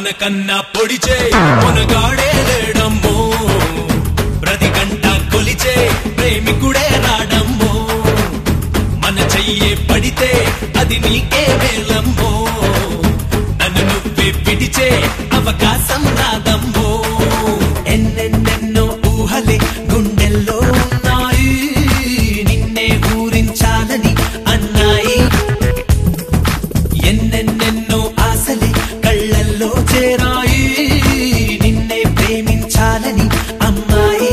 మనకన్నా పొడిచే మునగాడే లేడమ్మో ప్రతి గంట కొలిచే ప్రేమికుడే రాడమ్మో మన చెయ్యే పడితే అది నీకే వేలమ్మో నన్ను నువ్వే పిడిచే అవకాశం రాదమ్మో ఎన్నెన్నెన్నో ఊహలే గుండెల్లో ఉన్నాయి నిన్నే ఊరించాలని అన్నాయి ఎన్నెన్నెన్నో ఆశలే కళ్ళల్లో చేరాయి నిన్నే ప్రేమించాలని అమ్మాయి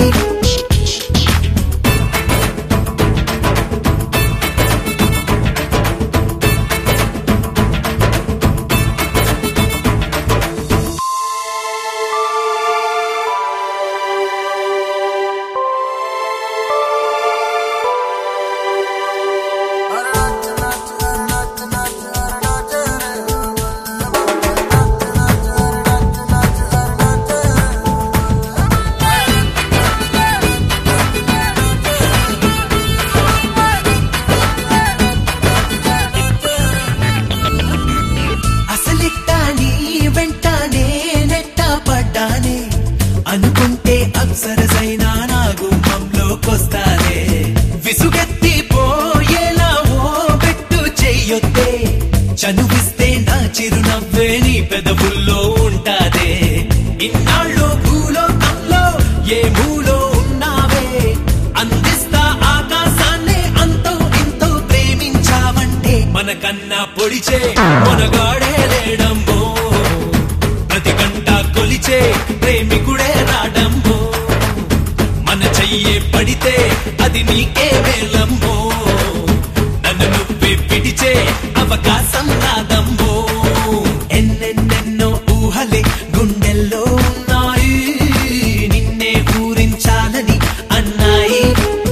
అనుకుంటే అప్సరసైనా నా గుమ్మంలోకొస్తానే విసుగెత్తి పోయేలా ఓ పెట్టు చెయ్యొద్దే చనువిస్తే నా చిరునవ్వే నీ పెదవుల్లో ఉంటాదే ఇన్నాళ్ళు భూలోకంలో ఏ మూలో ఉన్నావే అందిస్తా ఆకాశాన్నే అంతో ఇంతో ప్రేమించావంటే మనకన్నా పొడిచే మునగాడే లేడమ్మో ప్రతి గంట కొలిచే ప్రేమికుడే రాడమ్మో మన చెయ్యే పడితే అది నీకే వేలమ్మో నన్ను నువ్వే పిడిచే అవకాశం రాదమ్మో ఎన్నెన్నెన్నో ఊహలే గుండెల్లో ఉన్నాయి నిన్నే ఊరించాలని అన్నాయి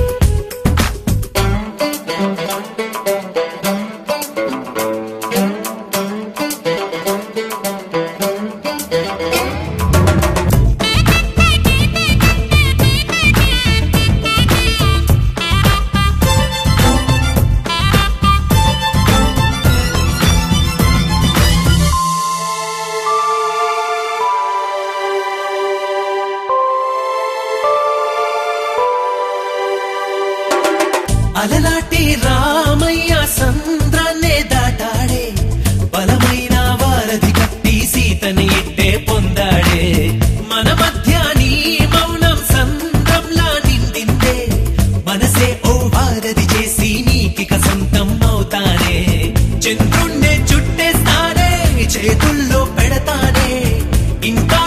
అలనాటి రామయ్య సంద్రాన్నే దాటాడే బలమైన వారధి కట్టి సీతని ఇట్టే పొందాడే మన మధ్య నీ మౌనం సంద్రంలా నిండిందే మనసే ఓ వారధి చేసి నీకిక సొంతం అవుతానే చంద్రుణ్ణే చుట్టేస్తానే చేతుల్లో పెడతానే ఇంకా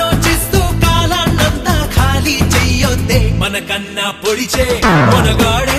నువ్వాలోచిస్తూ కాలాన్నంతా ఖాళీ చెయ్యొద్దే మనకన్నా పొడిచే మునగాడే